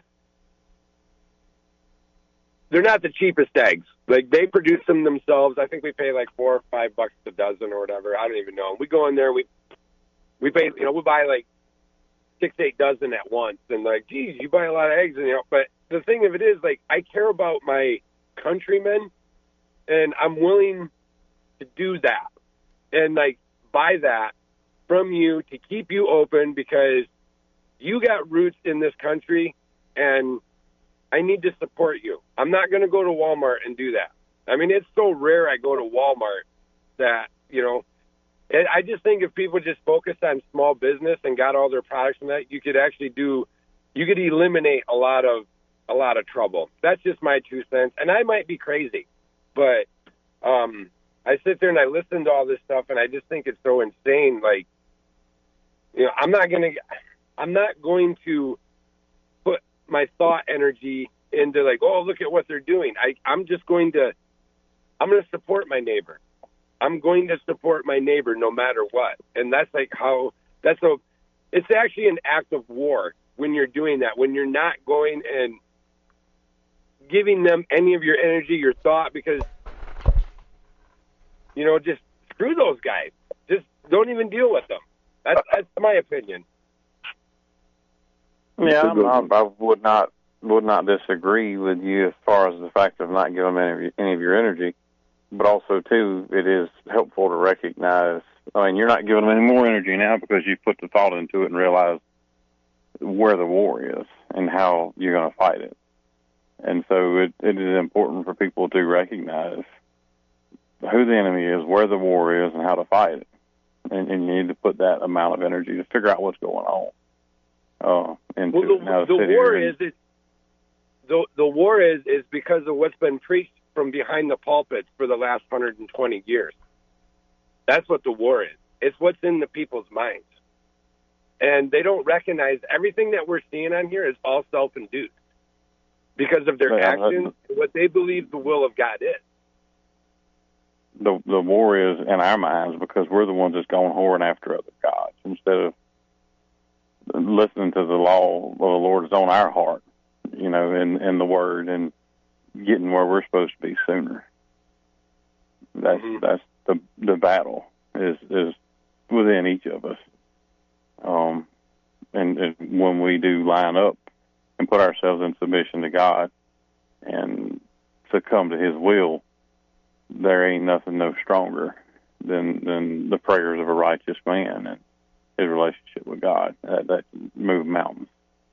S6: they're not the cheapest eggs. Like they produce them themselves. I think we pay like four or five bucks a dozen or whatever. I don't even know. We go in there, we, we pay, you know, we buy like six, eight dozen at once. And like, geez, you buy a lot of eggs, and, you know, but the thing of it is, like, I care about my countrymen, and I'm willing to do that. And like, buy that from you to keep you open, because you got roots in this country and I need to support you. I'm not going to go to Walmart and do that. I mean, it's so rare I go to Walmart that, you know, I just think if people just focused on small business and got all their products from that, you could actually do, you could eliminate a lot of, a lot of trouble. That's just my two cents. And I might be crazy, but um, I sit there and I listen to all this stuff and I just think it's so insane. Like, you know, I'm not going to, I'm not going to put my thought energy into like, oh, look at what they're doing. I, I'm just going to, I'm going to support my neighbor. I'm going to support my neighbor no matter what. And that's like how, that's a, it's actually an act of war when you're doing that, when you're not going and giving them any of your energy, your thought, because, you know, just screw those guys. Just don't even deal with them. That's, that's my opinion.
S3: Yeah, I, I would not would not disagree with you as far as the fact of not giving them any, any of your energy, but also too, it is helpful to recognize I mean, you're not giving them any more energy now because you put the thought into it and realized where the war is and how you're going to fight it. And so it, it is important for people to recognize who the enemy is, where the war is, and how to fight it. And, and you need to put that amount of energy to figure out what's going on. Uh, into
S6: well, the,
S3: it. Now,
S6: the war
S3: and,
S6: is it's, the the war is is because of what's been preached from behind the pulpits for the last one hundred twenty years. That's what the war is. It's what's in the people's minds, and they don't recognize everything that we're seeing on here is all self-induced because of their
S3: yeah,
S6: actions, and what they believe the will of God is.
S3: The the war is in our minds because we're the ones that's going whoring after other gods instead of listening to the law of the Lord is on our heart, you know, in, in the Word and getting where we're supposed to be sooner. That's mm-hmm. that's the the battle is is within each of us. Um, and, and when we do line up and put ourselves in submission to God and succumb to His will, there ain't nothing no stronger than than the prayers of a righteous man and his relationship with God. That, that can move mountains.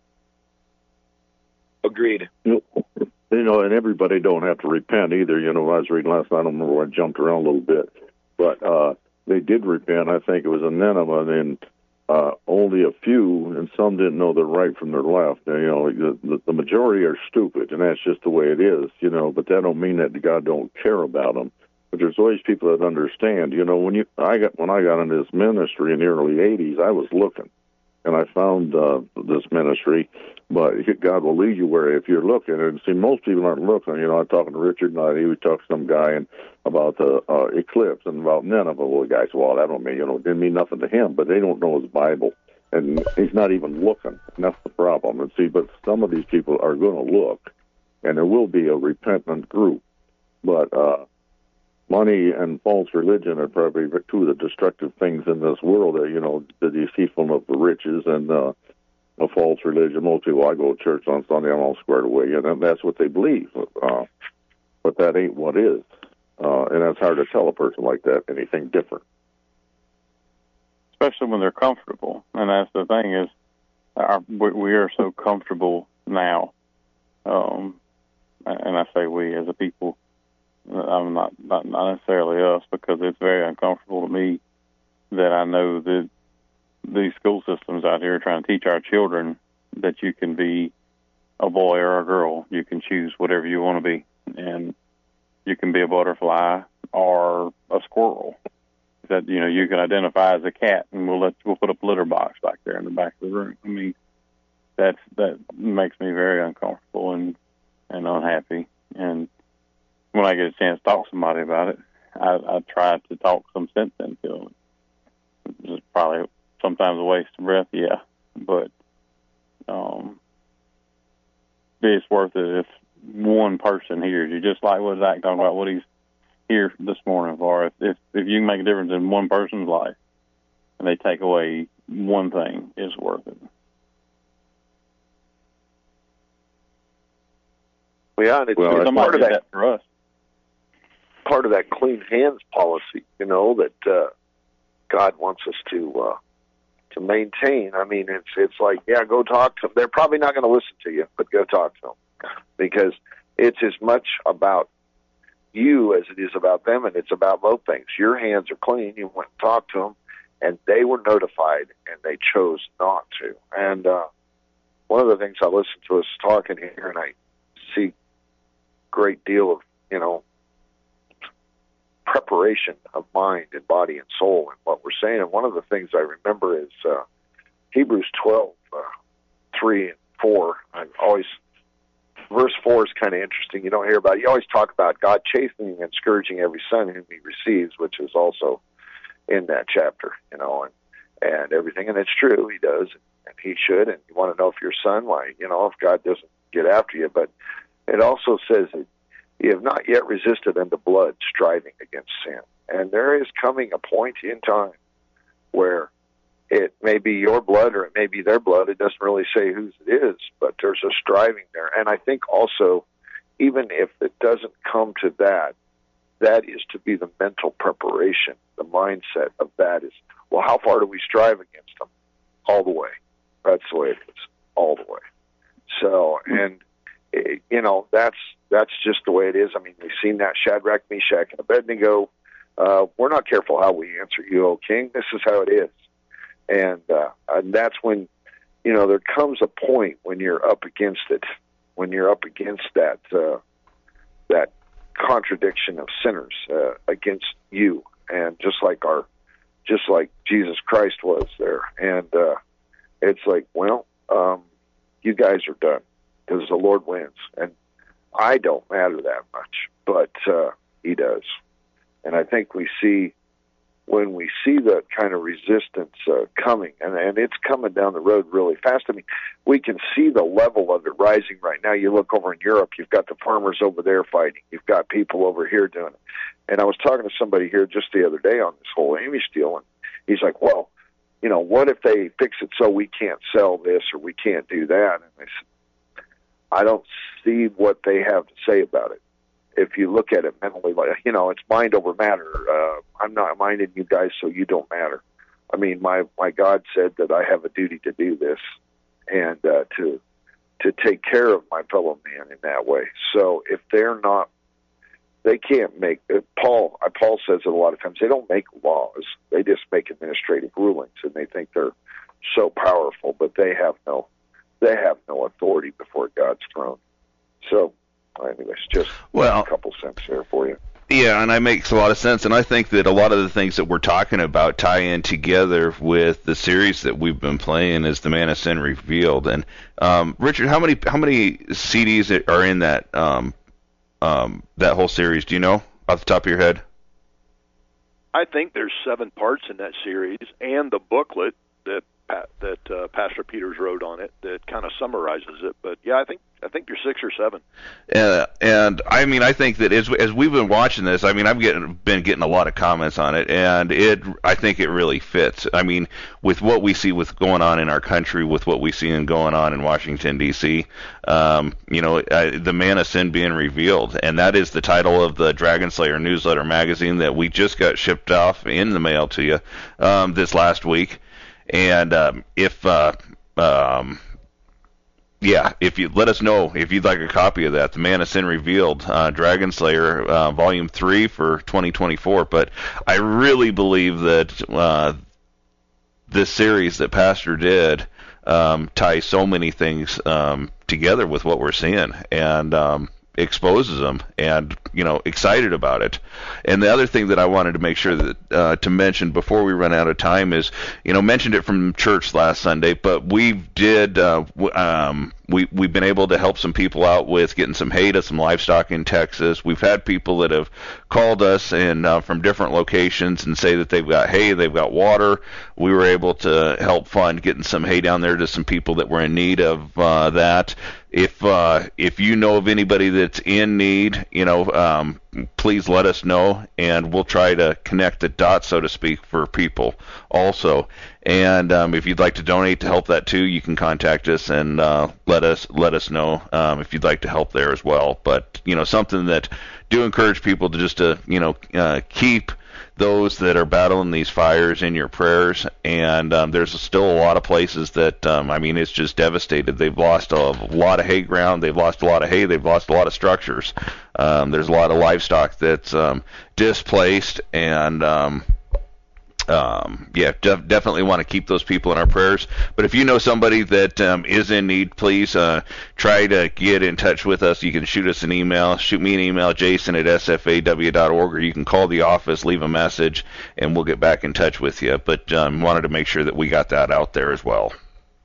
S6: Agreed.
S5: You know, and everybody don't have to repent either. You know, I was reading last night, I don't remember where I jumped around a little bit, but uh, they did repent. I think it was in Nineveh, and uh, only a few, and some didn't know their right from their left. You know, the, the majority are stupid, and that's just the way it is, you know, but that don't mean that God don't care about them. But there's always people that understand. You know, when you I got when I got into this ministry in the early eighties, I was looking, and I found uh, this ministry. But God will lead you where if you're looking. And see, most people aren't looking. You know, I'm talking to Richard, and he would talk to some guy and about the uh, eclipse and about Nineveh. Well, the guy said, "Well, that don't mean you know, it didn't mean nothing to him." But they don't know his Bible, and he's not even looking. And that's the problem. And see, but some of these people are going to look, and there will be a repentant group, but. uh Money and false religion are probably two of the destructive things in this world. You know, the deceitfulness of the riches and uh, a false religion. Most people, I go to church on Sunday, I'm all squared away, and that's what they believe. Uh, but that ain't what is. Uh, and it's hard to tell a person like that anything different.
S3: Especially when they're comfortable. And that's the thing is, our, we are so comfortable now. Um, and I say we as a people. I'm not, not not necessarily us, because it's very uncomfortable to me that I know that these school systems out here are trying to teach our children that you can be a boy or a girl. You can choose whatever you want to be, and you can be a butterfly or a squirrel. That you know you can identify as a cat, and we'll let we'll put a litter box back there in the back of the room. I mean, that's that makes me very uncomfortable and and unhappy. And when I get a chance to talk to somebody about it, I, I try to talk some sense into them. It's probably sometimes a waste of breath, yeah, but um, it's worth it if one person hears you. Just like what Zach talking about, what he's here this morning for. If, if if you can make a difference in one person's life, and they take away one thing, it's worth it.
S4: Well, yeah, and it's,
S3: well,
S4: it's part of that,
S3: that for us.
S4: Part of that clean hands policy, you know, that uh, God wants us to uh, to maintain. I mean, it's it's like, yeah, go talk to them. They're probably not going to listen to you, but go talk to them, because it's as much about you as it is about them, and it's about both things. Your hands are clean. You went and talked to them, and they were notified, and they chose not to. And uh, one of the things I listen to us talking here, and I see a great deal of, you know, preparation of mind and body and soul and what we're saying. And one of the things I remember is uh, Hebrews twelve, uh, three and four. I always, verse four is kind of interesting. You don't hear about it. You always talk about God chastening and scourging every son whom he receives, which is also in that chapter, you know, and, and everything. And it's true, he does, and he should. And you want to know if your son, why, you know, if God doesn't get after you. But it also says that you have not yet resisted unto blood, striving against sin. And there is coming a point in time where it may be your blood or it may be their blood. It doesn't really say whose it is, but there's a striving there. And I think also, even if it doesn't come to that, that is to be the mental preparation. The mindset of that is, well, how far do we strive against them? All the way. That's the way it is. All the way. So, and, you know, that's that's just the way it is. I mean, we've seen that Shadrach, Meshach, and Abednego. Uh, we're not careful how we answer you, O King. This is how it is. And, uh, and that's when, you know, there comes a point when you're up against it, when you're up against that uh, that contradiction of sinners uh, against you, and just like our, just like Jesus Christ was there. And uh, it's like, well, um, you guys are done because the Lord wins, and I don't matter that much, but uh, He does. And I think we see, when we see that kind of resistance uh, coming, and, and it's coming down the road really fast. I mean, we can see the level of it rising right now. You look over in Europe, you've got the farmers over there fighting. You've got people over here doing it. And I was talking to somebody here just the other day on this whole Amish deal, and he's like, well, you know, what if they fix it so we can't sell this or we can't do that? And I said, I don't see what they have to say about it. If you look at it mentally, like, you know, it's mind over matter. Uh, I'm not minding you guys, so you don't matter. I mean, my, my God said that I have a duty to do this and uh, to to take care of my fellow man in that way. So if they're not, they can't make, uh, Paul, uh, Paul says it a lot of times, they don't make laws. They just make administrative rulings, and they think they're so powerful, but they have no, they have no authority before God's throne. So, anyways, just
S2: well,
S4: a couple cents there for you.
S2: Yeah, and that makes a lot of sense. And I think that a lot of the things that we're talking about tie in together with the series that we've been playing as The Man of Sin Revealed. And um, Richard, how many how many C Ds are in that um, um, that whole series? Do you know off the top of your head?
S7: I think there's seven parts in that series, and the booklet that that uh, Pastor Peters wrote on it that kind of summarizes it. But yeah, I think I think you're six or seven.
S2: Uh, and I mean, I think that as as we've been watching this, I mean, I've getting been getting a lot of comments on it, and it I think it really fits. I mean, with what we see with going on in our country, with what we see in going on in Washington D C, um, you know, uh, the Man of Sin being revealed, and that is the title of the Dragon Slayer newsletter magazine that we just got shipped off in the mail to you um, this last week. And um, if, uh, um, yeah, if you let us know if you'd like a copy of that, The Man of Sin Revealed, uh, Dragon Slayer, uh, Volume three for twenty twenty-four. But I really believe that uh, this series that Pastor did um, ties so many things um, together with what we're seeing, and um, exposes them, and you know, excited about it. And the other thing that I wanted to make sure that uh, to mention before we run out of time is, you know, mentioned it from church last Sunday, but we did uh, w- um, we we've been able to help some people out with getting some hay to some livestock in Texas. We've had people that have called us and uh, from different locations and say that they've got hay, they've got water. We were able to help fund getting some hay down there to some people that were in need of uh, that. If uh, if you know of anybody that's in need, you know, um, please let us know, and we'll try to connect the dots, so to speak, for people also. And um, if you'd like to donate to help that too, you can contact us and uh, let us let us know um, if you'd like to help there as well. But you know, something that do encourage people to just to you know uh, keep those that are battling these fires in your prayers. And um, there's still a lot of places that, um, I mean, it's just devastated. They've lost a lot of hay ground. They've lost a lot of hay. They've lost a lot of structures. Um, there's a lot of livestock that's um, displaced. And, um, um, yeah, def- definitely want to keep those people in our prayers. But if you know somebody that um, is in need, please uh, try to get in touch with us. You can shoot us an email. Shoot me an email, Jason at S F A W dot org, or you can call the office, leave a message, and we'll get back in touch with you. But um, wanted to make sure that we got that out there as well.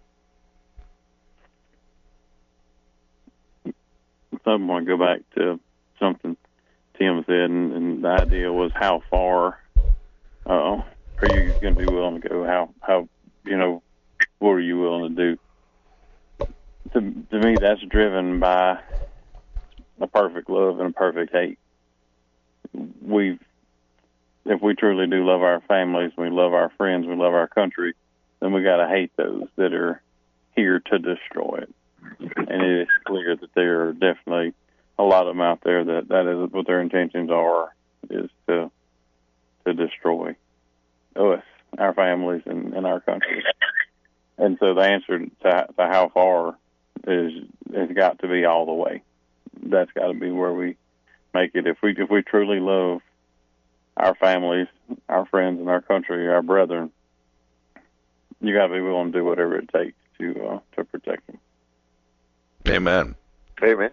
S3: So I want to go back to something Tim said, and, and the idea was how far uh, are you going to be willing to go? How, how, you know, what are you willing to do? To, to me, that's driven by a perfect love and a perfect hate. We've, if we truly do love our families, we love our friends, we love our country, then we got to hate those that are here to destroy it. And it is clear that there are definitely a lot of them out there that that is what their intentions are, is to to destroy us, our families, and, and our country. And so the answer to, to how far is has got to be all the way. That's got to be where we make it. If we if we truly love our families, our friends, and our country, our brethren, you got to be willing to do whatever it takes to uh, to protect them.
S2: Amen.
S4: Amen.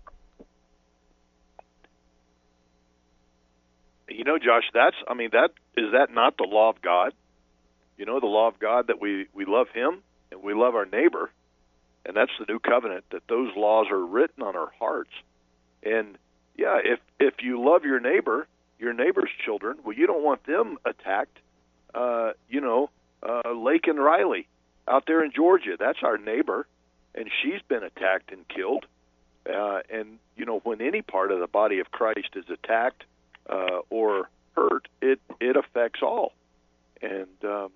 S7: You know, Josh, that's, I mean, that, is that not the law of God? You know, the law of God that we, we love him and we love our neighbor. And that's the new covenant, that those laws are written on our hearts. And yeah, if, if you love your neighbor, your neighbor's children, well, you don't want them attacked. Uh, you know, uh, Lake and Riley out there in Georgia, that's our neighbor, and she's been attacked and killed. Uh, and, you know, when any part of the body of Christ is attacked uh, or hurt, it, it affects all. And, um,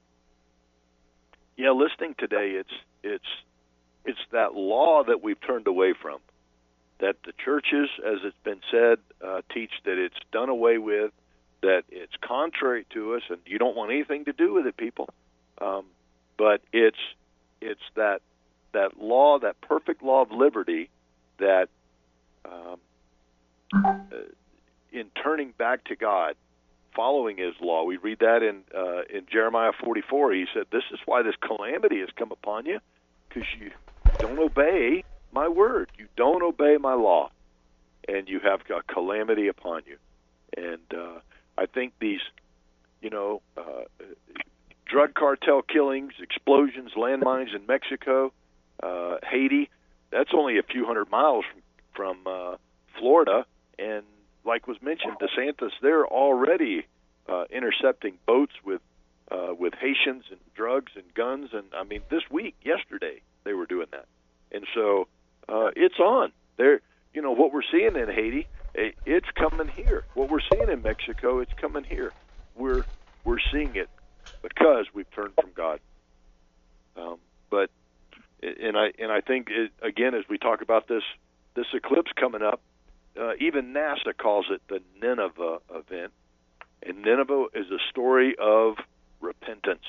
S7: yeah, listening today, it's it's it's that law that we've turned away from, that the churches, as it's been said, uh, teach that it's done away with, that it's contrary to us, and you don't want anything to do with it, people. Um, but it's it's that that law, that perfect law of liberty, that um, uh, in turning back to God, following his law. We read that in uh, in Jeremiah forty-four. He said, this is why this calamity has come upon you, because you don't obey my word. You don't obey my law, and you have a calamity upon you. And uh, I think these, you know, uh, drug cartel killings, explosions, landmines in Mexico, uh, Haiti, that's only a few hundred miles from, from uh, Florida, and like was mentioned, DeSantis, they're already uh, intercepting boats with uh, with Haitians and drugs and guns. And, I mean, this week, yesterday, they were doing that. And so uh, it's on. They're, you know, what we're seeing in Haiti, it's coming here. What we're seeing in Mexico, it's coming here. We're we're seeing it because we've turned from God. Um, but and I and I think, it, again, as we talk about this this eclipse coming up, Uh, even NASA calls it the Nineveh event, and Nineveh is a story of repentance,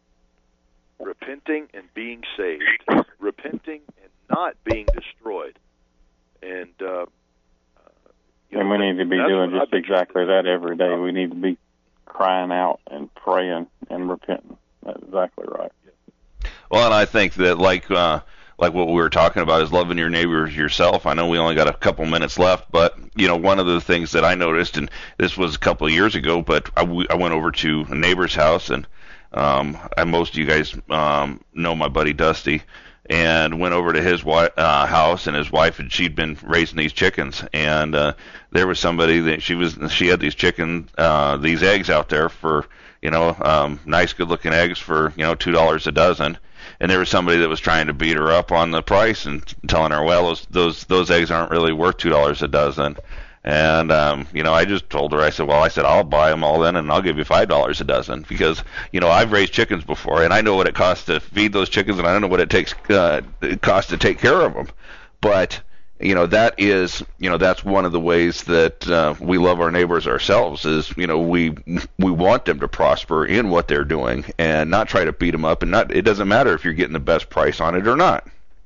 S7: repenting and being saved, repenting and not being destroyed. And uh, you
S3: and
S7: know,
S3: we need to be doing just exactly that every day. We need to be crying out and praying and repenting. That's exactly right.
S2: Well, and I think that like uh, like what we were talking about is loving your neighbors yourself. I know we only got a couple minutes left, but you know, one of the things that I noticed, and this was a couple of years ago, but I, w- I went over to a neighbor's house, and um, and most of you guys um, know my buddy Dusty, and went over to his wi- uh, house, and his wife, and she'd been raising these chickens, and uh, there was somebody that she was she had these chicken uh, these eggs out there for, you know, um, nice good looking eggs for, you know, two dollars a dozen. And there was somebody that was trying to beat her up on the price and telling her, well, those those, those eggs aren't really worth two dollars a dozen. And, um, you know, I just told her, I said, well, I said, I'll buy them all then, and I'll give you five dollars a dozen. Because, you know, I've raised chickens before, and I know what it costs to feed those chickens, and I know what it takes uh, it costs to take care of them. But, you know, that is, you know, that's one of the ways that uh, we love our neighbors ourselves is, you know, we we want them to prosper in what they're doing and not try to beat them up. And not, it doesn't matter if you're getting the best price on it or not.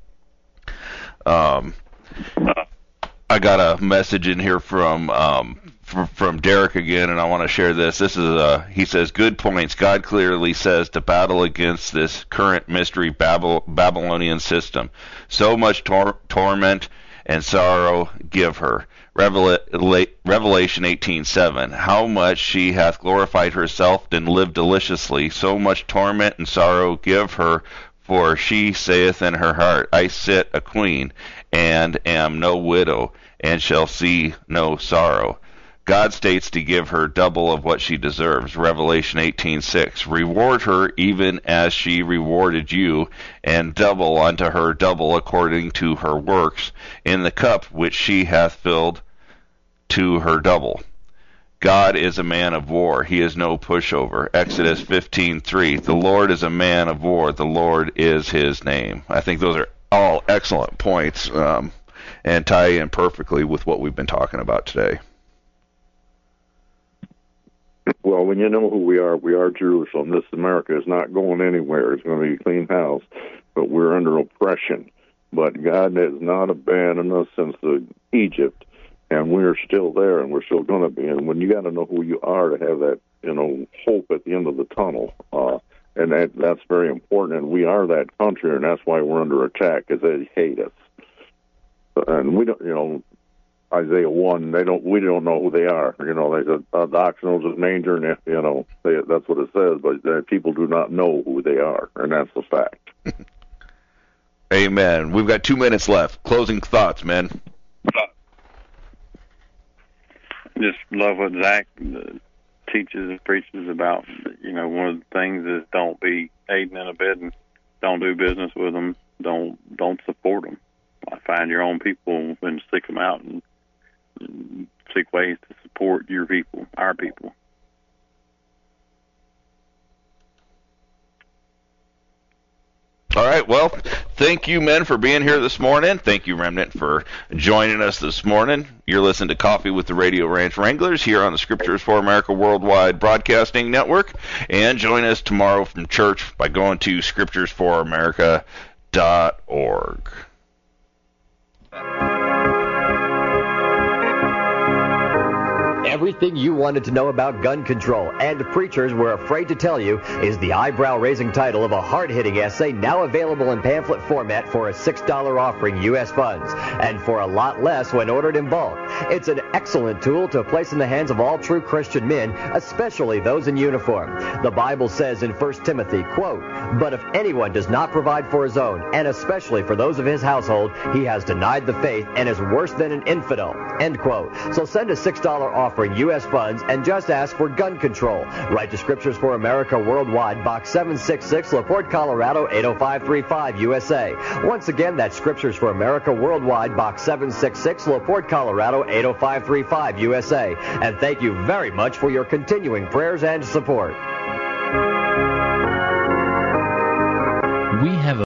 S2: Um, I got a message in here from um, from, from Derek again, and I want to share this. This is a, he says, good points. God clearly says to battle against this current mystery Babel, Babylonian system. So much tor- torment and sorrow give her. Revela- Revelation eighteen seven. How much she hath glorified herself and lived deliciously. So much torment and sorrow give her, for she saith in her heart, I sit a queen, and am no widow, and shall see no sorrow. God states to give her double of what she deserves. Revelation eighteen six. Reward her even as she rewarded you, and double unto her double according to her works, in the cup which she hath filled to her double. God is a man of war. He is no pushover. Exodus fifteen three. The Lord is a man of war. The Lord is his name. I think those are all excellent points um, and tie in perfectly with what we've been talking about today.
S5: Well, when you know who we are, we are Jerusalem. This America is not going anywhere. It's going to be a clean house, but we're under oppression. But God has not abandoned us since the Egypt, and we're still there, and we're still going to be. And when you got to know who you are to have that, you know, hope at the end of the tunnel, uh, and that that's very important. And we are that country, and that's why we're under attack, because they hate us. And we don't, you know. Isaiah one, they don't. We don't know who they are. You know, they said uh, the ox knows his manger, and you know they, that's what it says. But uh, people do not know who they are, and that's the fact.
S2: Amen. We've got two minutes left. Closing thoughts, man.
S3: Just love what Zach uh, teaches and preaches about. You know, one of the things is don't be aiding and abetting. Don't do business with them. Don't don't support them. Find your own people and stick them out and seek ways to support your people, our people.
S2: All right, well, thank you, men, for being here this morning. Thank you, Remnant, for joining us this morning. You're listening to Coffee with the Radio Ranch Wranglers here on the Scriptures for America Worldwide Broadcasting Network. And join us tomorrow from church by going to scriptures for america dot org.
S8: Everything you wanted to know about gun control and preachers were afraid to tell you is the eyebrow-raising title of a hard-hitting essay now available in pamphlet format for a six dollar offering U S funds, and for a lot less when ordered in bulk. It's an excellent tool to place in the hands of all true Christian men, especially those in uniform. The Bible says in First Timothy, quote, "But if anyone does not provide for his own, and especially for those of his household, he has denied the faith and is worse than an infidel," end quote. So send a six dollar offering U S funds and just ask for gun control. Write to Scriptures for America Worldwide, Box seven six six, LaPorte, Colorado eight oh five three five, U S A. Once again, that's Scriptures for America Worldwide, Box seven six six, LaPorte, Colorado eight oh five three five, U S A. And thank you very much for your continuing prayers and support.
S9: We have a